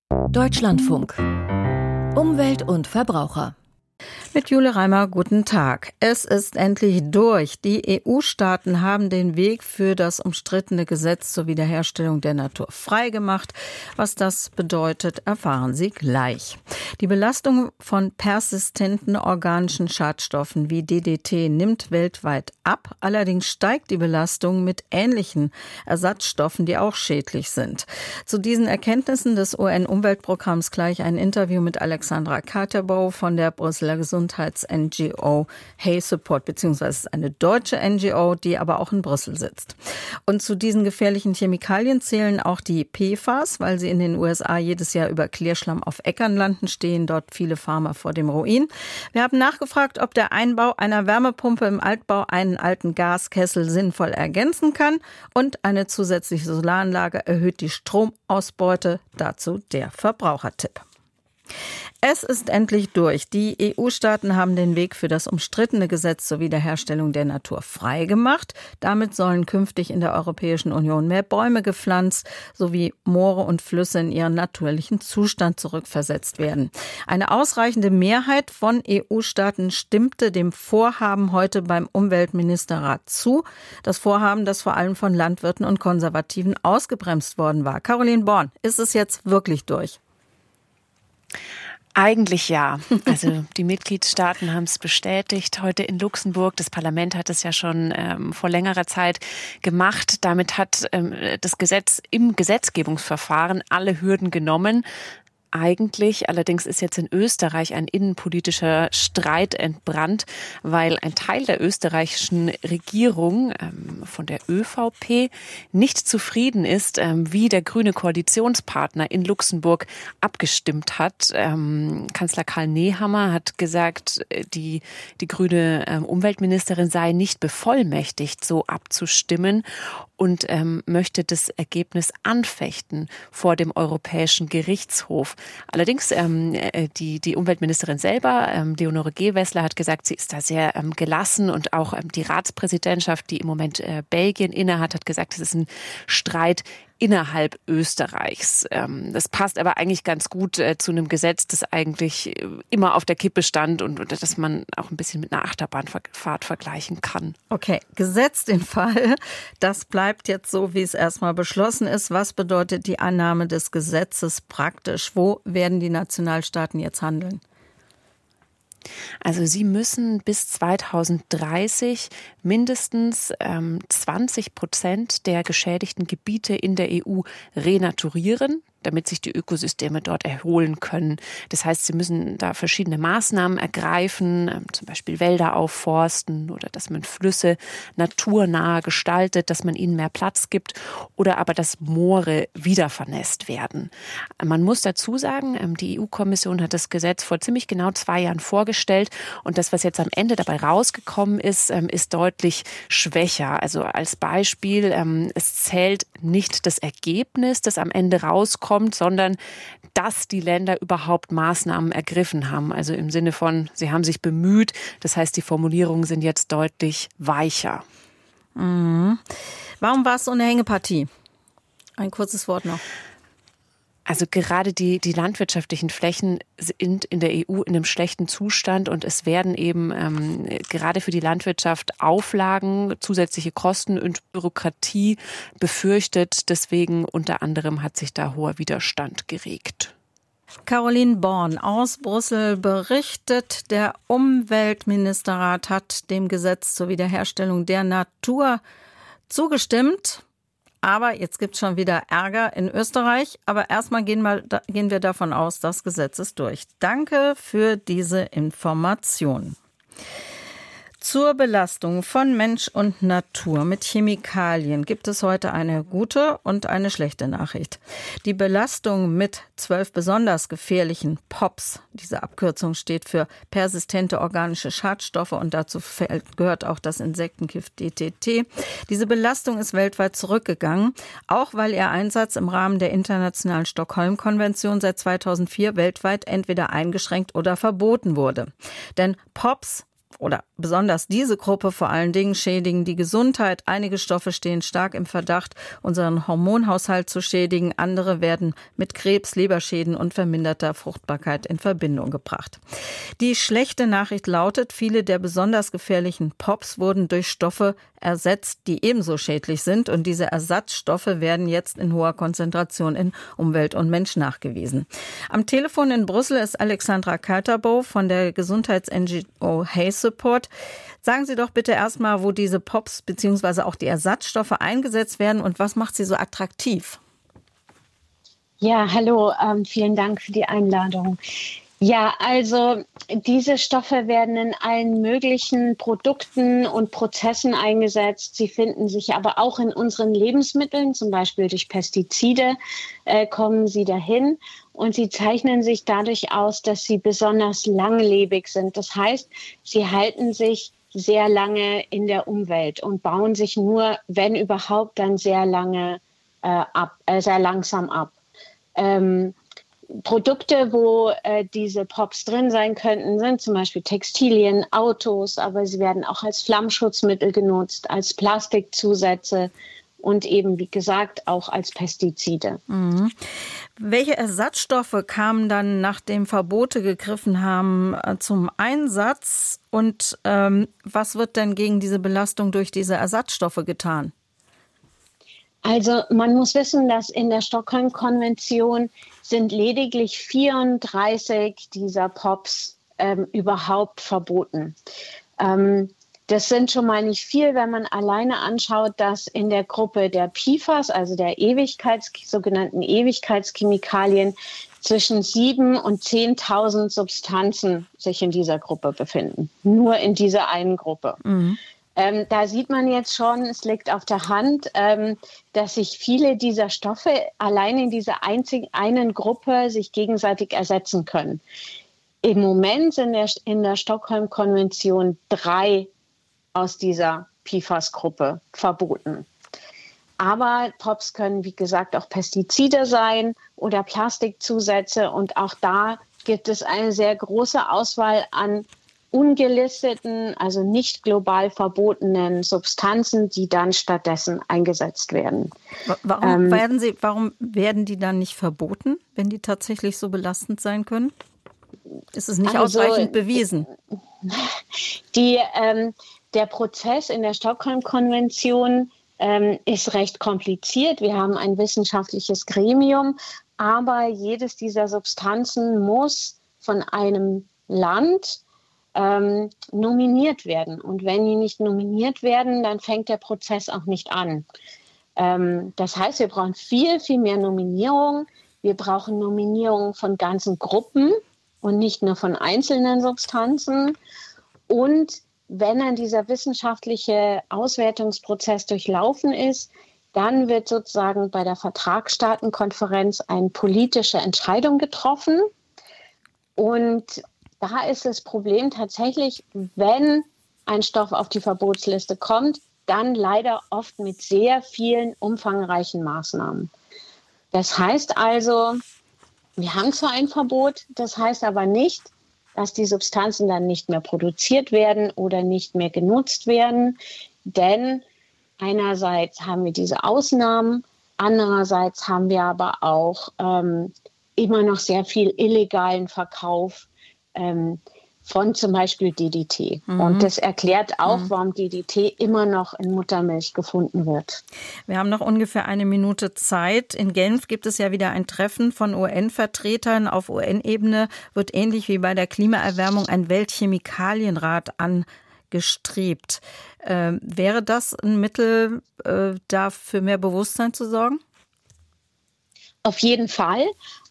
Deutschlandfunk. Umwelt und Verbraucher. Mit Jule Reimer, guten Tag. Es ist endlich durch. Die EU-Staaten haben den Weg für das umstrittene Gesetz zur Wiederherstellung der Natur freigemacht. Was das bedeutet, erfahren Sie gleich. Die Belastung von persistenten organischen Schadstoffen wie DDT nimmt weltweit ab. Allerdings steigt die Belastung mit ähnlichen Ersatzstoffen, die auch schädlich sind. Zu diesen Erkenntnissen des UN-Umweltprogramms gleich ein Interview mit Alexandra Katerbow von der Brüsseler Gesundheits-NGO Hey Support, beziehungsweise eine deutsche NGO, die aber auch in Brüssel sitzt. Und zu diesen gefährlichen Chemikalien zählen auch die PFAS, weil sie in den USA jedes Jahr über Klärschlamm auf Äckern landen, stehen dort viele Farmer vor dem Ruin. Wir haben nachgefragt, ob der Einbau einer Wärmepumpe im Altbau einen alten Gaskessel sinnvoll ergänzen kann, und eine zusätzliche Solaranlage erhöht die Stromausbeute. Dazu der Verbrauchertipp. Es ist endlich durch. Die EU-Staaten haben den Weg für das umstrittene Gesetz zur Wiederherstellung der Natur freigemacht. Damit sollen künftig in der Europäischen Union mehr Bäume gepflanzt sowie Moore und Flüsse in ihren natürlichen Zustand zurückversetzt werden. Eine ausreichende Mehrheit von EU-Staaten stimmte dem Vorhaben heute beim Umweltministerrat zu. Das Vorhaben, das vor allem von Landwirten und Konservativen ausgebremst worden war. Caroline Born, ist es jetzt wirklich durch? Eigentlich ja. Also die Mitgliedstaaten haben es bestätigt heute in Luxemburg. Das Parlament hat es ja schon vor längerer Zeit gemacht. Damit hat das Gesetz im Gesetzgebungsverfahren alle Hürden genommen. Eigentlich, allerdings ist jetzt in Österreich ein innenpolitischer Streit entbrannt, weil ein Teil der österreichischen Regierung von der ÖVP nicht zufrieden ist, wie der grüne Koalitionspartner in Luxemburg abgestimmt hat. Kanzler Karl Nehammer hat gesagt, die grüne Umweltministerin sei nicht bevollmächtigt, so abzustimmen, und möchte das Ergebnis anfechten vor dem Europäischen Gerichtshof. Allerdings die Umweltministerin selber, Leonore Gewessler, hat gesagt, sie ist da sehr gelassen, und auch die Ratspräsidentschaft, die im Moment Belgien innehat, hat gesagt, es ist ein Streit innerhalb Österreichs. Das passt aber eigentlich ganz gut zu einem Gesetz, das eigentlich immer auf der Kippe stand und das man auch ein bisschen mit einer Achterbahnfahrt vergleichen kann. Okay, gesetzt den Fall, das bleibt jetzt so, wie es erstmal beschlossen ist. Was bedeutet die Annahme des Gesetzes praktisch? Wo werden die Nationalstaaten jetzt handeln? Also sie müssen bis 2030 mindestens 20% der geschädigten Gebiete in der EU renaturieren, damit sich die Ökosysteme dort erholen können. Das heißt, sie müssen da verschiedene Maßnahmen ergreifen, zum Beispiel Wälder aufforsten oder dass man Flüsse naturnah gestaltet, dass man ihnen mehr Platz gibt, oder aber dass Moore wieder vernässt werden. Man muss dazu sagen, die EU-Kommission hat das Gesetz vor ziemlich genau 2 Jahren vorgestellt, und das, was jetzt am Ende dabei rausgekommen ist, ist deutlich schwächer. Also als Beispiel, es zählt nicht das Ergebnis, das am Ende rauskommt, sondern dass die Länder überhaupt Maßnahmen ergriffen haben. Also im Sinne von, sie haben sich bemüht. Das heißt, die Formulierungen sind jetzt deutlich weicher. Mhm. Warum war es so eine Hängepartie? Ein kurzes Wort noch. Also gerade die landwirtschaftlichen Flächen sind in der EU in einem schlechten Zustand, und es werden eben gerade für die Landwirtschaft Auflagen, zusätzliche Kosten und Bürokratie befürchtet. Deswegen unter anderem hat sich da hoher Widerstand geregt. Caroline Born aus Brüssel berichtet, der Umweltministerrat hat dem Gesetz zur Wiederherstellung der Natur zugestimmt. Aber jetzt gibt es schon wieder Ärger in Österreich. Aber erstmal gehen wir davon aus, das Gesetz ist durch. Danke für diese Information. Zur Belastung von Mensch und Natur mit Chemikalien gibt es heute eine gute und eine schlechte Nachricht. Die Belastung mit 12 besonders gefährlichen POPs, diese Abkürzung steht für persistente organische Schadstoffe, und dazu gehört auch das Insektengift DDT. Diese Belastung ist weltweit zurückgegangen, auch weil ihr Einsatz im Rahmen der internationalen Stockholm-Konvention seit 2004 weltweit entweder eingeschränkt oder verboten wurde. Denn POPs oder besonders diese Gruppe vor allen Dingen schädigen die Gesundheit. Einige Stoffe stehen stark im Verdacht, unseren Hormonhaushalt zu schädigen. Andere werden mit Krebs, Leberschäden und verminderter Fruchtbarkeit in Verbindung gebracht. Die schlechte Nachricht lautet, viele der besonders gefährlichen POPs wurden durch Stoffe ersetzt, die ebenso schädlich sind. Und diese Ersatzstoffe werden jetzt in hoher Konzentration in Umwelt und Mensch nachgewiesen. Am Telefon in Brüssel ist Alexandra Kalterbow von der Gesundheits-NGO Hey Support. Sagen Sie doch bitte erstmal, wo diese POPs bzw. auch die Ersatzstoffe eingesetzt werden und was macht sie so attraktiv? Ja, hallo, vielen Dank für die Einladung. Ja, also diese Stoffe werden in allen möglichen Produkten und Prozessen eingesetzt. Sie finden sich aber auch in unseren Lebensmitteln, zum Beispiel durch Pestizide kommen sie dahin. Und sie zeichnen sich dadurch aus, dass sie besonders langlebig sind. Das heißt, sie halten sich sehr lange in der Umwelt und bauen sich nur, wenn überhaupt, dann sehr langsam ab. Produkte, wo diese POPs drin sein könnten, sind zum Beispiel Textilien, Autos, aber sie werden auch als Flammschutzmittel genutzt, als Plastikzusätze und eben, wie gesagt, auch als Pestizide. Mhm. Welche Ersatzstoffe kamen dann, nachdem Verbote gegriffen haben, zum Einsatz? Und was wird denn gegen diese Belastung durch diese Ersatzstoffe getan? Also man muss wissen, dass in der Stockholm-Konvention sind lediglich 34 dieser POPs überhaupt verboten. Das sind schon mal nicht viel, wenn man alleine anschaut, dass in der Gruppe der PFAS, also der sogenannten Ewigkeitschemikalien, zwischen 7.000 und 10.000 Substanzen sich in dieser Gruppe befinden. Nur in dieser einen Gruppe. Mhm. Da sieht man jetzt schon, es liegt auf der Hand, dass sich viele dieser Stoffe allein in dieser einen Gruppe sich gegenseitig ersetzen können. Im Moment sind in der Stockholm-Konvention 3 aus dieser PFAS-Gruppe verboten. Aber POPs können, wie gesagt, auch Pestizide sein oder Plastikzusätze. Und auch da gibt es eine sehr große Auswahl an ungelisteten, also nicht global verbotenen Substanzen, die dann stattdessen eingesetzt werden. Warum werden die dann nicht verboten, wenn die tatsächlich so belastend sein können? Ist es nicht ausreichend bewiesen? Der Prozess in der Stockholm-Konvention ist recht kompliziert. Wir haben ein wissenschaftliches Gremium, aber jedes dieser Substanzen muss von einem Land nominiert werden. Und wenn die nicht nominiert werden, dann fängt der Prozess auch nicht an. Das heißt, wir brauchen viel, viel mehr Nominierungen. Wir brauchen Nominierungen von ganzen Gruppen und nicht nur von einzelnen Substanzen. Und wenn dann dieser wissenschaftliche Auswertungsprozess durchlaufen ist, dann wird sozusagen bei der Vertragsstaatenkonferenz eine politische Entscheidung getroffen. Und da ist das Problem tatsächlich, wenn ein Stoff auf die Verbotsliste kommt, dann leider oft mit sehr vielen umfangreichen Maßnahmen. Das heißt also, wir haben zwar ein Verbot, das heißt aber nicht, dass die Substanzen dann nicht mehr produziert werden oder nicht mehr genutzt werden. Denn einerseits haben wir diese Ausnahmen, andererseits haben wir aber auch immer noch sehr viel illegalen Verkauf von zum Beispiel DDT. Mhm. Und das erklärt auch, warum DDT immer noch in Muttermilch gefunden wird. Wir haben noch ungefähr eine Minute Zeit. In Genf gibt es ja wieder ein Treffen von UN-Vertretern. Auf UN-Ebene wird ähnlich wie bei der Klimaerwärmung ein Weltchemikalienrat angestrebt. Wäre das ein Mittel, da für mehr Bewusstsein zu sorgen? Auf jeden Fall.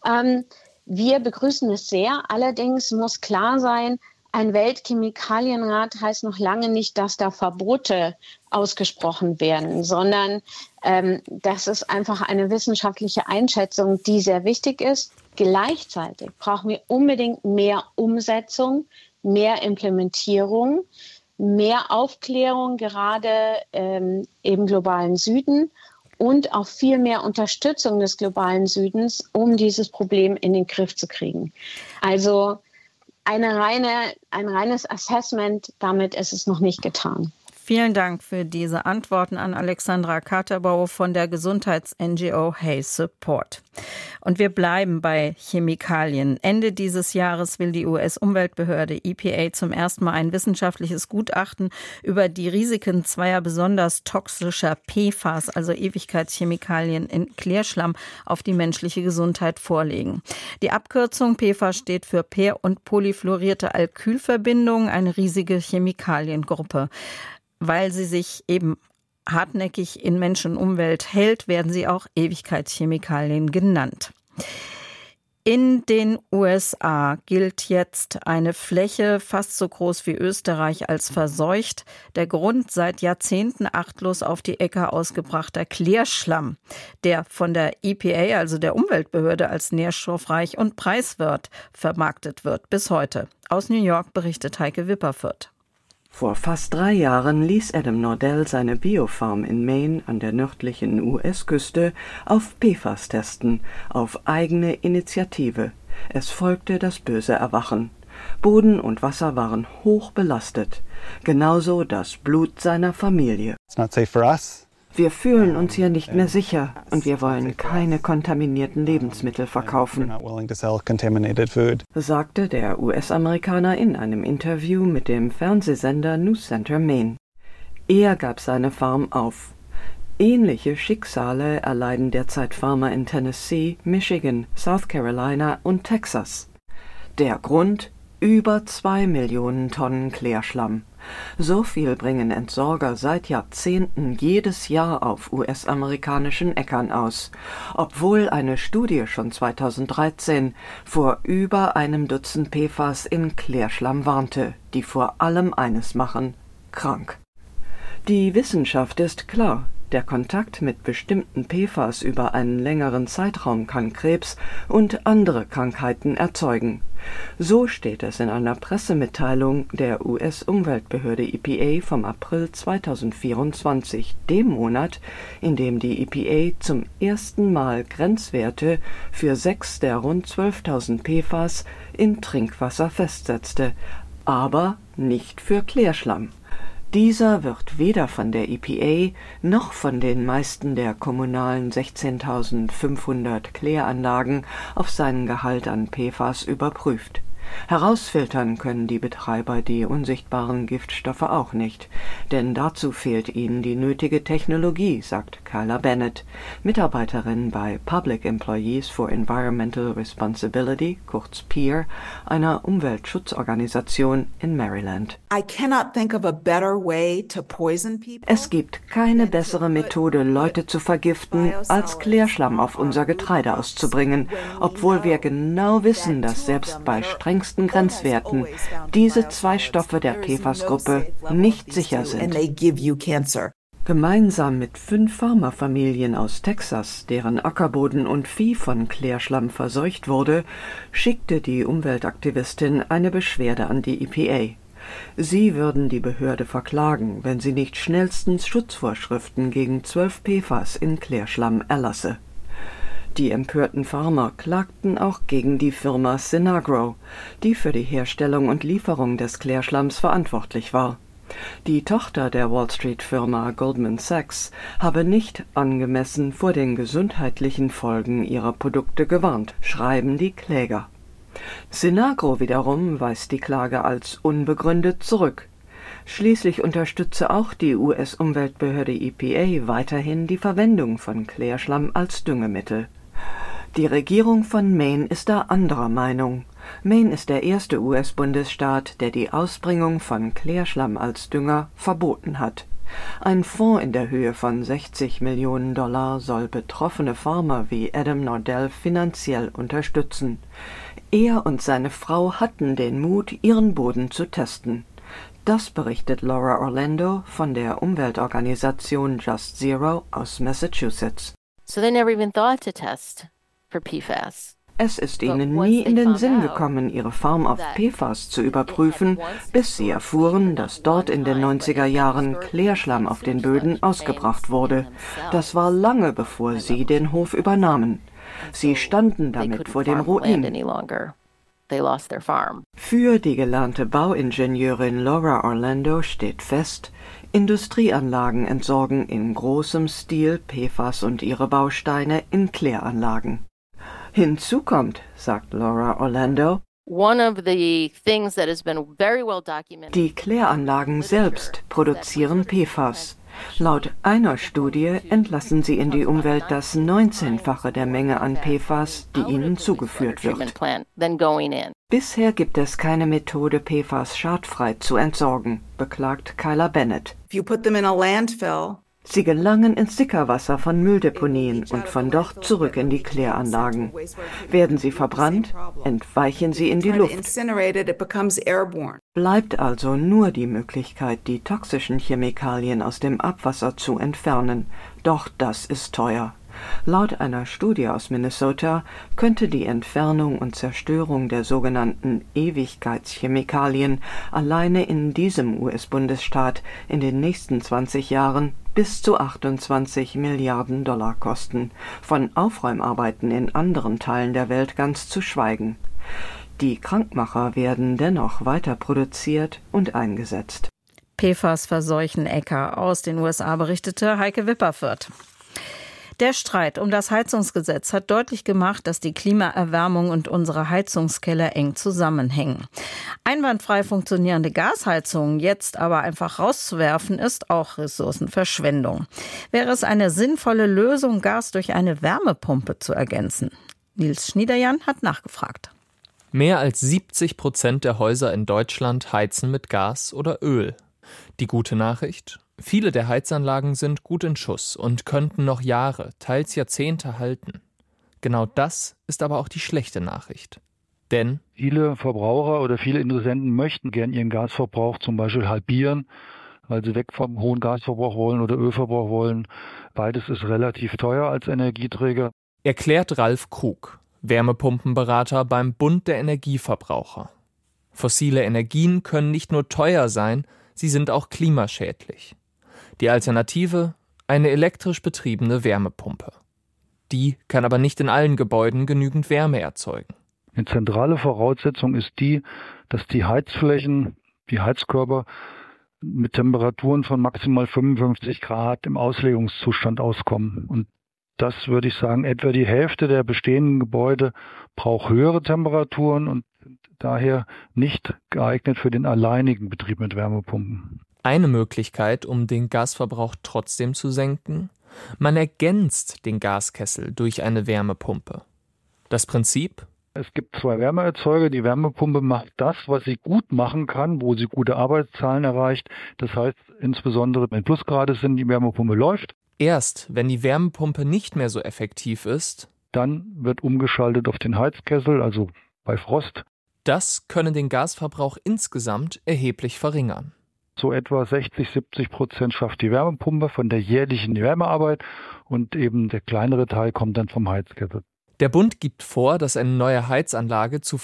Wir begrüßen es sehr. Allerdings muss klar sein, ein Weltchemikalienrat heißt noch lange nicht, dass da Verbote ausgesprochen werden, sondern das ist einfach eine wissenschaftliche Einschätzung, die sehr wichtig ist. Gleichzeitig brauchen wir unbedingt mehr Umsetzung, mehr Implementierung, mehr Aufklärung, gerade im globalen Süden. Und auch viel mehr Unterstützung des globalen Südens, um dieses Problem in den Griff zu kriegen. Also ein reines Assessment, damit ist es noch nicht getan. Vielen Dank für diese Antworten an Alexandra Katerbauer von der Gesundheits-NGO Hey Support. Und wir bleiben bei Chemikalien. Ende dieses Jahres will die US-Umweltbehörde EPA zum ersten Mal ein wissenschaftliches Gutachten über die Risiken zweier besonders toxischer PFAS, also Ewigkeitschemikalien in Klärschlamm, auf die menschliche Gesundheit vorlegen. Die Abkürzung PFAS steht für per- und polyfluorierte Alkylverbindungen, eine riesige Chemikaliengruppe. Weil sie sich eben hartnäckig in Mensch und Umwelt hält, werden sie auch Ewigkeitschemikalien genannt. In den USA gilt jetzt eine Fläche fast so groß wie Österreich als verseucht. Der Grund: seit Jahrzehnten achtlos auf die Äcker ausgebrachter Klärschlamm, der von der EPA, also der Umweltbehörde, als nährstoffreich und preiswert vermarktet wird. Bis heute. Aus New York berichtet Heike Wipperfürth. Vor fast 3 Jahren ließ Adam Nordell seine Biofarm in Maine an der nördlichen US-Küste auf PFAS testen, auf eigene Initiative. Es folgte das böse Erwachen. Boden und Wasser waren hoch belastet, genauso das Blut seiner Familie. It's not safe for us. Wir fühlen uns hier nicht mehr sicher und wir wollen keine kontaminierten Lebensmittel verkaufen, sagte der US-Amerikaner in einem Interview mit dem Fernsehsender News Center Maine. Er gab seine Farm auf. Ähnliche Schicksale erleiden derzeit Farmer in Tennessee, Michigan, South Carolina und Texas. Der Grund: über 2 Millionen Tonnen Klärschlamm. So viel bringen Entsorger seit Jahrzehnten jedes Jahr auf US-amerikanischen Äckern aus, obwohl eine Studie schon 2013 vor über einem Dutzend PFAS in Klärschlamm warnte, die vor allem eines machen: krank. Die Wissenschaft ist klar. Der Kontakt mit bestimmten PFAS über einen längeren Zeitraum kann Krebs und andere Krankheiten erzeugen. So steht es in einer Pressemitteilung der US-Umweltbehörde EPA vom April 2024, dem Monat, in dem die EPA zum ersten Mal Grenzwerte für 6 der rund 12.000 PFAS in Trinkwasser festsetzte, aber nicht für Klärschlamm. Dieser wird weder von der EPA noch von den meisten der kommunalen 16.500 Kläranlagen auf seinen Gehalt an PFAS überprüft. Herausfiltern können die Betreiber die unsichtbaren Giftstoffe auch nicht, denn dazu fehlt ihnen die nötige Technologie, sagt Kyla Bennett, Mitarbeiterin bei Public Employees for Environmental Responsibility, kurz PEER, einer Umweltschutzorganisation in Maryland. Es gibt keine bessere Methode, Leute zu vergiften, als Klärschlamm auf unser Getreide auszubringen, obwohl wir genau wissen, dass selbst bei strengsten Grenzwerten diese 2 Stoffe der PFAS-Gruppe nicht sicher sind. Gemeinsam mit 5 Farmerfamilien aus Texas, deren Ackerboden und Vieh von Klärschlamm verseucht wurde, schickte die Umweltaktivistin eine Beschwerde an die EPA. Sie würden die Behörde verklagen, wenn sie nicht schnellstens Schutzvorschriften gegen 12 PFAS in Klärschlamm erlasse. Die empörten Farmer klagten auch gegen die Firma Sinagro, die für die Herstellung und Lieferung des Klärschlamms verantwortlich war. Die Tochter der Wall-Street-Firma Goldman Sachs habe nicht angemessen vor den gesundheitlichen Folgen ihrer Produkte gewarnt, schreiben die Kläger. Sinagro wiederum weist die Klage als unbegründet zurück. Schließlich unterstütze auch die US-Umweltbehörde EPA weiterhin die Verwendung von Klärschlamm als Düngemittel. Die Regierung von Maine ist da anderer Meinung. Maine ist der erste US-Bundesstaat, der die Ausbringung von Klärschlamm als Dünger verboten hat. Ein Fonds in der Höhe von $60 Millionen soll betroffene Farmer wie Adam Nordell finanziell unterstützen. Er und seine Frau hatten den Mut, ihren Boden zu testen. Das berichtet Laura Orlando von der Umweltorganisation Just Zero aus Massachusetts. So they never even thought to test for PFAS. Es ist ihnen nie in den Sinn gekommen, ihre Farm auf PFAS zu überprüfen, bis sie erfuhren, dass dort in den 90er Jahren Klärschlamm auf den Böden ausgebracht wurde. Das war lange bevor sie den Hof übernahmen. Sie standen damit vor dem Ruin. they lost their farm. Für die gelernte Bauingenieurin Laura Orlando steht fest, Industrieanlagen entsorgen in großem Stil PFAS und ihre Bausteine in Kläranlagen. Hinzu kommt, sagt Laura Orlando, One of the things that has been very well documented. Die Kläranlagen selbst produzieren PFAS. Laut einer Studie entlassen sie in die Umwelt das 19-fache der Menge an PFAS, die ihnen zugeführt wird. Bisher gibt es keine Methode, PFAS schadfrei zu entsorgen, beklagt Kyla Bennett. Sie gelangen ins Sickerwasser von Mülldeponien und von dort zurück in die Kläranlagen. Werden sie verbrannt, entweichen sie in die Luft. Bleibt also nur die Möglichkeit, die toxischen Chemikalien aus dem Abwasser zu entfernen. Doch das ist teuer. Laut einer Studie aus Minnesota könnte die Entfernung und Zerstörung der sogenannten Ewigkeitschemikalien alleine in diesem US-Bundesstaat in den nächsten 20 Jahren bis zu 28 Milliarden Dollar kosten, von Aufräumarbeiten in anderen Teilen der Welt ganz zu schweigen. Die Krankmacher werden dennoch weiter produziert und eingesetzt. PFAS verseuchen Äcker aus den USA, berichtete Heike Wipperfürth. Der Streit um das Heizungsgesetz hat deutlich gemacht, dass die Klimaerwärmung und unsere Heizungskeller eng zusammenhängen. Einwandfrei funktionierende Gasheizungen jetzt aber einfach rauszuwerfen, ist auch Ressourcenverschwendung. Wäre es eine sinnvolle Lösung, Gas durch eine Wärmepumpe zu ergänzen? Nils Schniederjan hat nachgefragt. Mehr als 70% der Häuser in Deutschland heizen mit Gas oder Öl. Die gute Nachricht? Viele der Heizanlagen sind gut in Schuss und könnten noch Jahre, teils Jahrzehnte halten. Genau das ist aber auch die schlechte Nachricht. Denn viele Verbraucher oder viele Interessenten möchten gern ihren Gasverbrauch zum Beispiel halbieren, weil sie weg vom hohen Gasverbrauch wollen oder Ölverbrauch wollen. Beides ist relativ teuer als Energieträger. Erklärt Ralf Krug, Wärmepumpenberater beim Bund der Energieverbraucher. Fossile Energien können nicht nur teuer sein, sie sind auch klimaschädlich. Die Alternative? Eine elektrisch betriebene Wärmepumpe. Die kann aber nicht in allen Gebäuden genügend Wärme erzeugen. Eine zentrale Voraussetzung ist die, dass die Heizflächen, die Heizkörper mit Temperaturen von maximal 55 Grad im Auslegungszustand auskommen. Und das würde ich sagen, etwa die Hälfte der bestehenden Gebäude braucht höhere Temperaturen und sind daher nicht geeignet für den alleinigen Betrieb mit Wärmepumpen. Eine Möglichkeit, um den Gasverbrauch trotzdem zu senken? Man ergänzt den Gaskessel durch eine Wärmepumpe. Das Prinzip? Es gibt zwei Wärmeerzeuger. Die Wärmepumpe macht das, was sie gut machen kann, wo sie gute Arbeitszahlen erreicht. Das heißt, insbesondere wenn Plusgrade sind, die Wärmepumpe läuft. Erst wenn die Wärmepumpe nicht mehr so effektiv ist, dann wird umgeschaltet auf den Heizkessel, also bei Frost. Das könne den Gasverbrauch insgesamt erheblich verringern. So etwa 60-70% schafft die Wärmepumpe von der jährlichen Wärmearbeit und eben der kleinere Teil kommt dann vom Heizkessel. Der Bund gibt vor, dass eine neue Heizanlage zu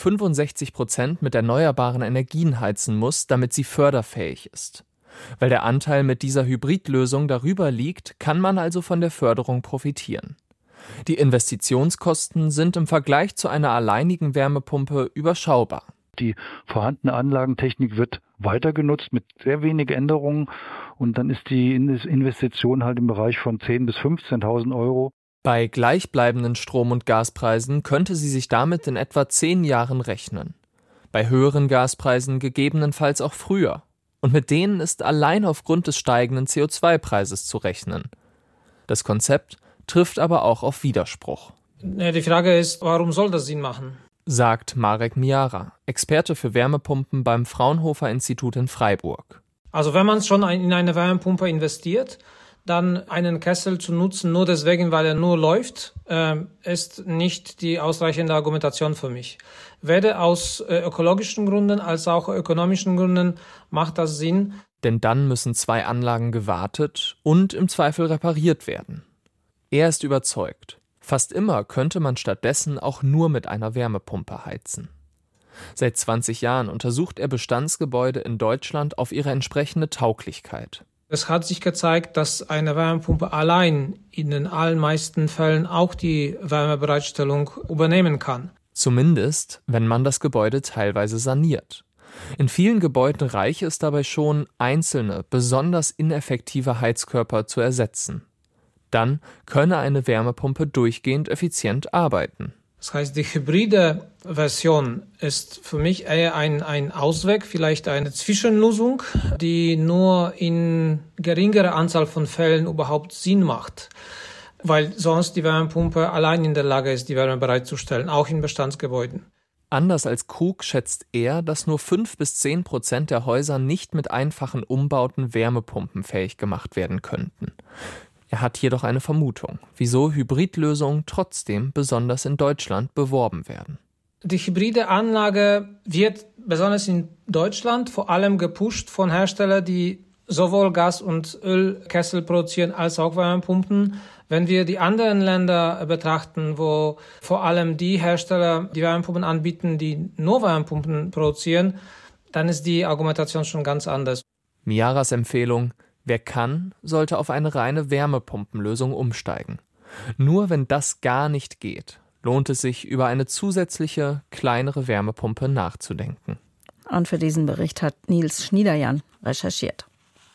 65% mit erneuerbaren Energien heizen muss, damit sie förderfähig ist. Weil der Anteil mit dieser Hybridlösung darüber liegt, kann man also von der Förderung profitieren. Die Investitionskosten sind im Vergleich zu einer alleinigen Wärmepumpe überschaubar. Die vorhandene Anlagentechnik wird weiter genutzt mit sehr wenig Änderungen und dann ist die Investition halt im Bereich von 10.000 bis 15.000 Euro. Bei gleichbleibenden Strom- und Gaspreisen könnte sie sich damit in etwa 10 Jahren rechnen. Bei höheren Gaspreisen gegebenenfalls auch früher. Und mit denen ist allein aufgrund des steigenden CO2-Preises zu rechnen. Das Konzept trifft aber auch auf Widerspruch. Die Frage ist, warum soll das Sinn machen? Sagt Marek Miara, Experte für Wärmepumpen beim Fraunhofer-Institut in Freiburg. Also wenn man schon in eine Wärmepumpe investiert, dann einen Kessel zu nutzen, nur deswegen, weil er nur läuft, ist nicht die ausreichende Argumentation für mich. Weder aus ökologischen Gründen als auch ökonomischen Gründen macht das Sinn. Denn dann müssen 2 Anlagen gewartet und im Zweifel repariert werden. Er ist überzeugt. Fast immer könnte man stattdessen auch nur mit einer Wärmepumpe heizen. Seit 20 Jahren untersucht er Bestandsgebäude in Deutschland auf ihre entsprechende Tauglichkeit. Es hat sich gezeigt, dass eine Wärmepumpe allein in den allermeisten Fällen auch die Wärmebereitstellung übernehmen kann. Zumindest, wenn man das Gebäude teilweise saniert. In vielen Gebäuden reiche es dabei schon, einzelne, besonders ineffektive Heizkörper zu ersetzen. Dann könne eine Wärmepumpe durchgehend effizient arbeiten. Das heißt, die hybride Version ist für mich eher ein Ausweg, vielleicht eine Zwischenlösung, die nur in geringerer Anzahl von Fällen überhaupt Sinn macht. Weil sonst die Wärmepumpe allein in der Lage ist, die Wärme bereitzustellen, auch in Bestandsgebäuden. Anders als Krug schätzt er, dass nur 5-10% der Häuser nicht mit einfachen Umbauten wärmepumpenfähig gemacht werden könnten. Er hat jedoch eine Vermutung, wieso Hybridlösungen trotzdem besonders in Deutschland beworben werden. Die hybride Anlage wird besonders in Deutschland vor allem gepusht von Herstellern, die sowohl Gas- und Ölkessel produzieren als auch Wärmepumpen. Wenn wir die anderen Länder betrachten, wo vor allem die Hersteller die Wärmepumpen anbieten, die nur Wärmepumpen produzieren, dann ist die Argumentation schon ganz anders. Miaras Empfehlung: Wer kann, sollte auf eine reine Wärmepumpenlösung umsteigen. Nur wenn das gar nicht geht, lohnt es sich, über eine zusätzliche, kleinere Wärmepumpe nachzudenken. Und für diesen Bericht hat Nils Schniederjan recherchiert.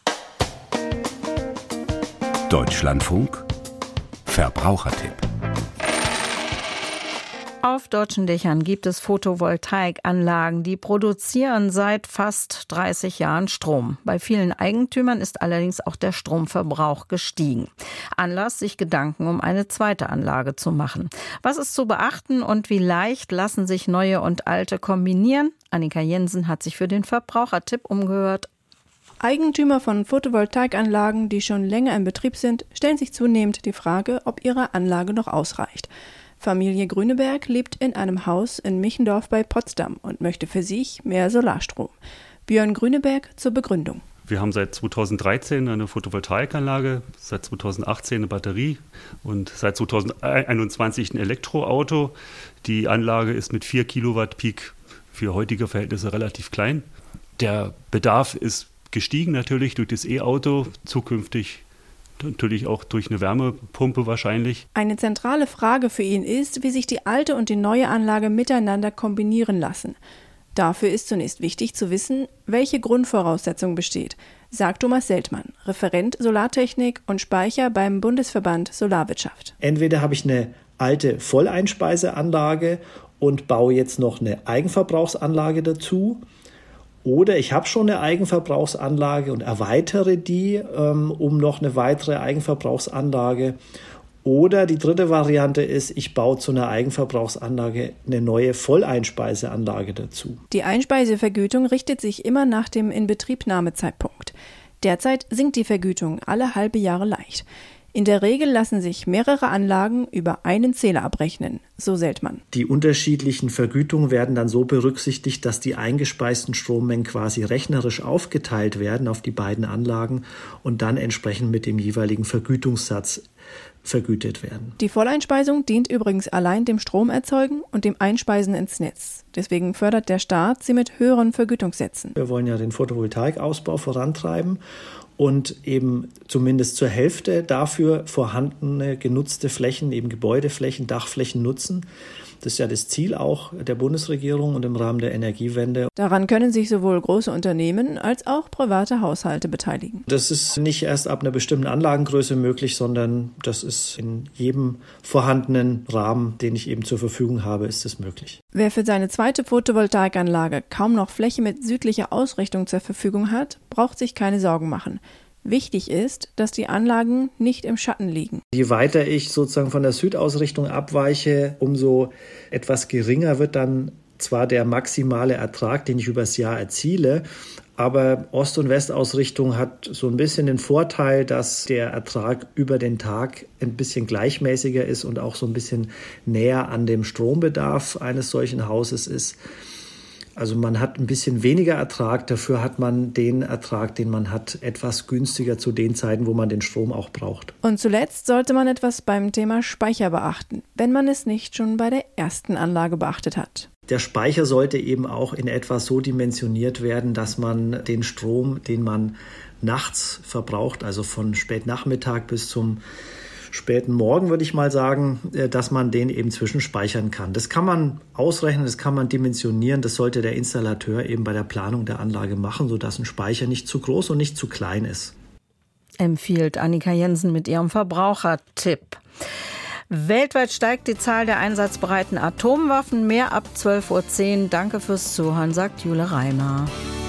Deutschlandfunk Verbrauchertipp. Auf deutschen Dächern gibt es Photovoltaikanlagen, die produzieren seit fast 30 Jahren Strom. Bei vielen Eigentümern ist allerdings auch der Stromverbrauch gestiegen. Anlass, sich Gedanken um eine zweite Anlage zu machen. Was ist zu beachten und wie leicht lassen sich neue und alte kombinieren? Annika Jensen hat sich für den Verbrauchertipp umgehört. Eigentümer von Photovoltaikanlagen, die schon länger in Betrieb sind, stellen sich zunehmend die Frage, ob ihre Anlage noch ausreicht. Familie Grüneberg lebt in einem Haus in Michendorf bei Potsdam und möchte für sich mehr Solarstrom. Björn Grüneberg zur Begründung. Wir haben seit 2013 eine Photovoltaikanlage, seit 2018 eine Batterie und seit 2021 ein Elektroauto. Die Anlage ist mit 4 Kilowatt Peak für heutige Verhältnisse relativ klein. Der Bedarf ist gestiegen natürlich durch das E-Auto, zukünftig natürlich auch durch eine Wärmepumpe wahrscheinlich. Eine zentrale Frage für ihn ist, wie sich die alte und die neue Anlage miteinander kombinieren lassen. Dafür ist zunächst wichtig zu wissen, welche Grundvoraussetzung besteht, sagt Thomas Seltmann, Referent Solartechnik und Speicher beim Bundesverband Solarwirtschaft. Entweder habe ich eine alte Volleinspeiseanlage und baue jetzt noch eine Eigenverbrauchsanlage dazu, oder ich habe schon eine Eigenverbrauchsanlage und erweitere die um noch eine weitere Eigenverbrauchsanlage. Oder die dritte Variante ist, ich baue zu einer Eigenverbrauchsanlage eine neue Volleinspeiseanlage dazu. Die Einspeisevergütung richtet sich immer nach dem Inbetriebnahmezeitpunkt. Derzeit sinkt die Vergütung alle halbe Jahre leicht. In der Regel lassen sich mehrere Anlagen über einen Zähler abrechnen, so Seltmann. Die unterschiedlichen Vergütungen werden dann so berücksichtigt, dass die eingespeisten Strommengen quasi rechnerisch aufgeteilt werden auf die beiden Anlagen und dann entsprechend mit dem jeweiligen Vergütungssatz vergütet werden. Die Volleinspeisung dient übrigens allein dem Stromerzeugen und dem Einspeisen ins Netz. Deswegen fördert der Staat sie mit höheren Vergütungssätzen. Wir wollen ja den Photovoltaikausbau vorantreiben und eben zumindest zur Hälfte dafür vorhandene genutzte Flächen, eben Gebäudeflächen, Dachflächen nutzen. Das ist ja das Ziel auch der Bundesregierung und im Rahmen der Energiewende. Daran können sich sowohl große Unternehmen als auch private Haushalte beteiligen. Das ist nicht erst ab einer bestimmten Anlagengröße möglich, sondern das ist in jedem vorhandenen Rahmen, den ich eben zur Verfügung habe, ist es möglich. Wer für seine zweite Photovoltaikanlage kaum noch Fläche mit südlicher Ausrichtung zur Verfügung hat, braucht sich keine Sorgen machen. Wichtig ist, dass die Anlagen nicht im Schatten liegen. Je weiter ich sozusagen von der Südausrichtung abweiche, umso etwas geringer wird dann zwar der maximale Ertrag, den ich übers Jahr erziele, aber Ost- und Westausrichtung hat so ein bisschen den Vorteil, dass der Ertrag über den Tag ein bisschen gleichmäßiger ist und auch so ein bisschen näher an dem Strombedarf eines solchen Hauses ist. Also man hat ein bisschen weniger Ertrag, dafür hat man den Ertrag, den man hat, etwas günstiger zu den Zeiten, wo man den Strom auch braucht. Und zuletzt sollte man etwas beim Thema Speicher beachten, wenn man es nicht schon bei der ersten Anlage beachtet hat. Der Speicher sollte eben auch in etwa so dimensioniert werden, dass man den Strom, den man nachts verbraucht, also von Spätnachmittag bis zum späten Morgen, würde ich mal sagen, dass man den eben zwischenspeichern kann. Das kann man ausrechnen, das kann man dimensionieren. Das sollte der Installateur eben bei der Planung der Anlage machen, sodass ein Speicher nicht zu groß und nicht zu klein ist. Empfiehlt Annika Jensen mit ihrem Verbrauchertipp. Weltweit steigt die Zahl der einsatzbereiten Atomwaffen. Mehr ab 12:10 Uhr. Danke fürs Zuhören, sagt Jule Reimer.